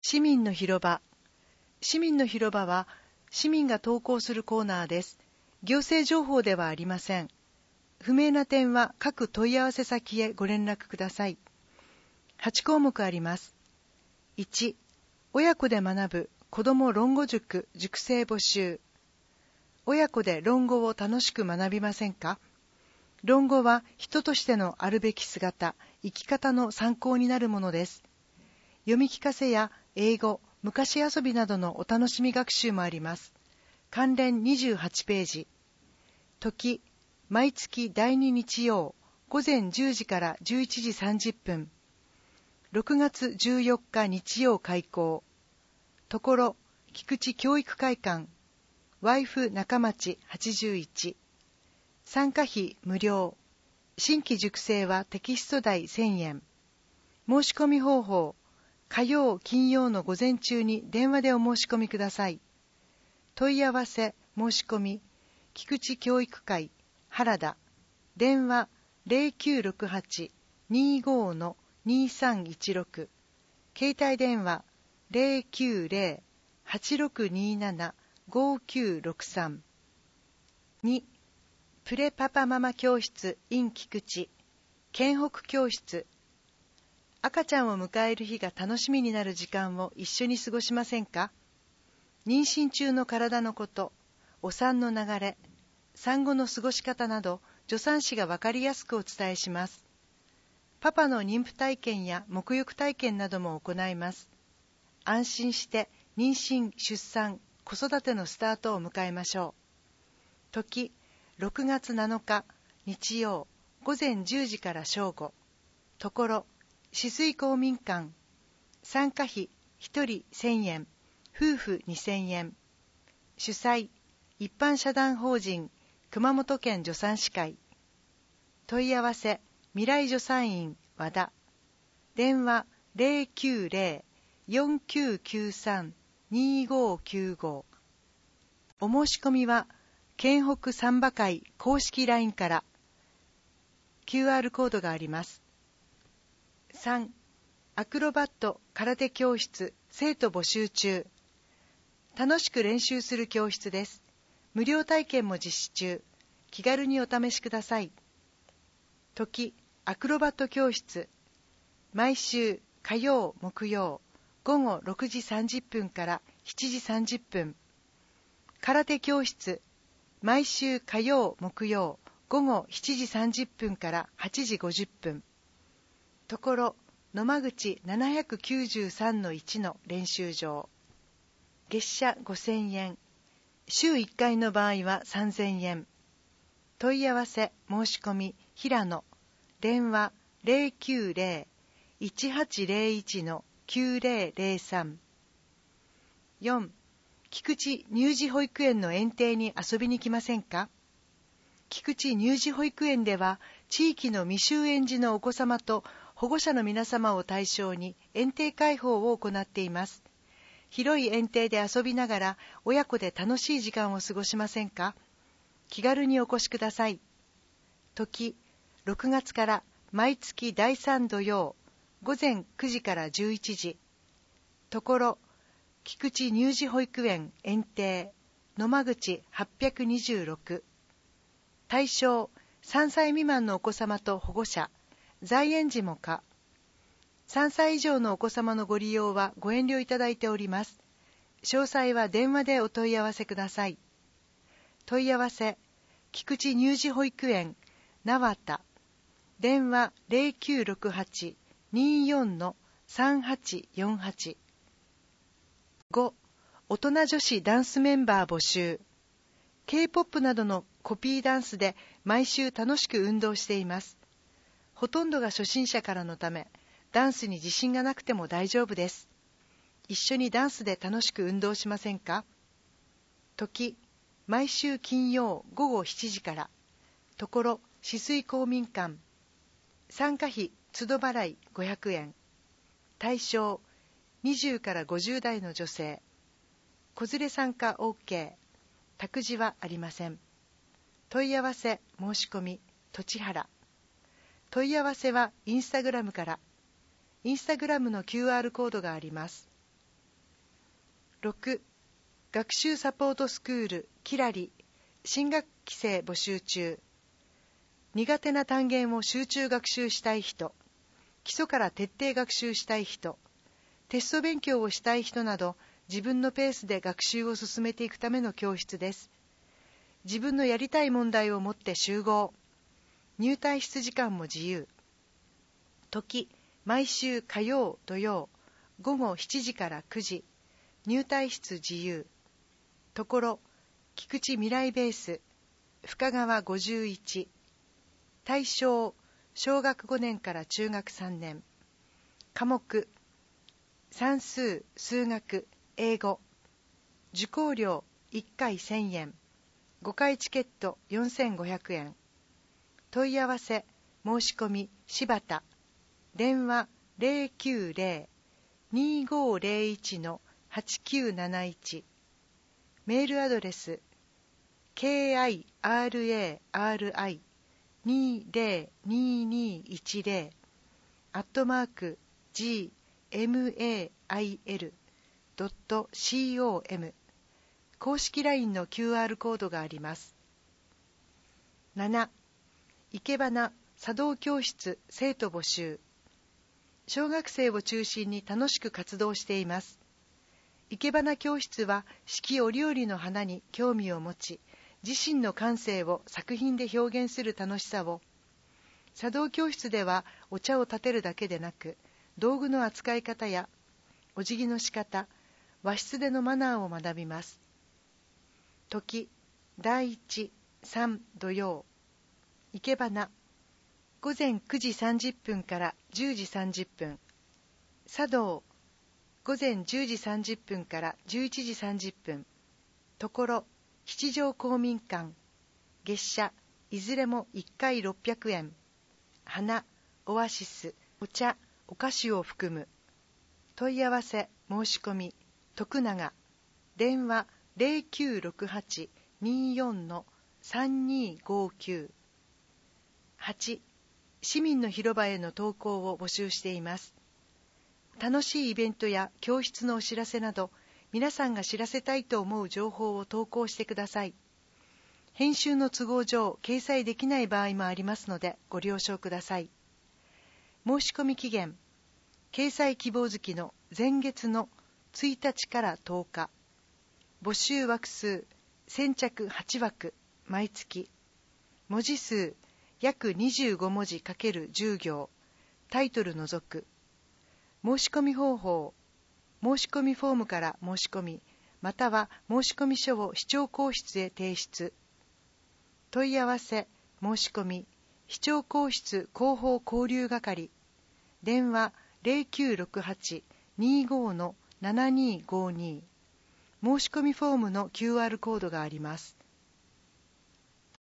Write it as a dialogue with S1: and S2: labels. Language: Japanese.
S1: 市民の広場。市民の広場は市民が投稿するコーナーです。行政情報ではありません。不明な点は各問い合わせ先へご連絡ください。8項目あります。1、親子で学ぶ子ども論語塾塾生募集。親子で論語を楽しく学びませんか？論語は人としてのあるべき姿、生き方の参考になるものです。読み聞かせや英語、昔遊びなどのお楽しみ学習もあります。関連28ページ。時、毎月第2日曜、午前10時から11時30分。6月14日日曜開講。ところ、菊池教育会館。ワイフ中町81。参加費無料。新規塾生はテキスト代1000円。申し込み方法。火曜、金曜の午前中に電話でお申し込みください。問い合わせ、申し込み。菊池教育会、原田。電話0968-25-2316。携帯電話090-8627-5963。2、プレパパママ教室 in 菊池。県北教室。赤ちゃんを迎える日が楽しみになる時間を一緒に過ごしませんか？妊娠中の体のこと、お産の流れ、産後の過ごし方など、助産師がわかりやすくお伝えします。パパの妊婦体験や沐浴体験なども行います。安心して妊娠、出産、子育てのスタートを迎えましょう。時、6月7日、日曜、午前10時から正午。ところ、止水公民館。参加費1人1000円、夫婦2000円。主催、一般社団法人熊本県助産師会。問い合わせ、未来助産院和田。電話090-4993-2595。お申し込みは県北サンバ会公式 LINE から。 QR コードがあります。3、アクロバット空手教室生徒募集中。楽しく練習する教室です。無料体験も実施中。気軽にお試しください。時、アクロバット教室。毎週火曜、木曜、午後6時30分から7時30分。空手教室。毎週火曜、木曜、午後7時30分から8時50分。ところ、野間口793-1の練習場。月謝5000円。週1回の場合は3000円。問い合わせ、申し込み、平野。電話090-1801-9003。4、菊池乳児保育園の園庭に遊びに来ませんか？菊池乳児保育園では、地域の未就園児のお子様と保護者の皆様を対象に園庭開放を行っています。広い園庭で遊びながら親子で楽しい時間を過ごしませんか？気軽にお越しください。時、6月から毎月第3土曜、午前9時から11時。ところ、菊池乳児保育園園庭、野間口826。対象、3歳未満のお子様と保護者、在園児も可。3歳以上のお子様のご利用はご遠慮いただいております。詳細は電話でお問い合わせください。問い合わせ、菊池乳児保育園、縄田。電話0968-24-3848。5、大人女子ダンスメンバー募集。K-POP などのコピーダンスで毎週楽しく運動しています。ほとんどが初心者からのため、ダンスに自信がなくても大丈夫です。一緒にダンスで楽しく運動しませんか？時、毎週金曜午後7時から。ところ、止水公民館。参加費、都度払い500円。対象、20から50代の女性。子連れ参加 OK。託児はありません。問い合わせ、申し込み、土地原。問い合わせはインスタグラムから。インスタグラムの QR コードがあります。 6、学習サポートスクールキラリ新学期生募集中。苦手な単元を集中学習したい人、基礎から徹底学習したい人、テスト勉強をしたい人など、自分のペースで学習を進めていくための教室です。自分のやりたい問題を持って集合。入退室時間も自由。時、毎週火曜、土曜、午後7時から9時。入退室自由。ところ、菊池未来ベース、深川51。対象、小学5年から中学3年。科目、算数、数学、英語。受講料1回1000円。5回チケット4500円。問い合わせ、申し込み、柴田。電話090-2501-8971。メールアドレス、KIRARI2220@gmail.com。公式 LINE の QR コードがあります。7、いけばな茶道教室生徒募集。小学生を中心に楽しく活動しています。いけばな教室は四季折々の花に興味を持ち、自身の感性を作品で表現する楽しさを、茶道教室ではお茶を立てるだけでなく、道具の扱い方やお辞儀の仕方、和室でのマナーを学びます。時、第1、3土曜、いけばな、午前9時30分から10時30分、茶道、午前10時30分から11時30分、ところ、七条公民館、月謝、いずれも1回600円、花、オアシス、お茶、お菓子を含む。問い合わせ、申し込み、徳永、電話0968-24-3259。8、市民の広場への投稿を募集しています。楽しいイベントや教室のお知らせなど、皆さんが知らせたいと思う情報を投稿してください。編集の都合上、掲載できない場合もありますので、ご了承ください。申し込み期限、掲載希望月の前月の1日から10日。募集枠数、先着8枠、毎月。文字数、約25文字×10行。タイトル除く。申し込み方法、申し込みフォームから申し込み、または申し込み書を市長公室へ提出。問い合わせ、申し込み、市長公室広報交流係。電話0968-25-7252。申し込みフォームの QR コードがあります。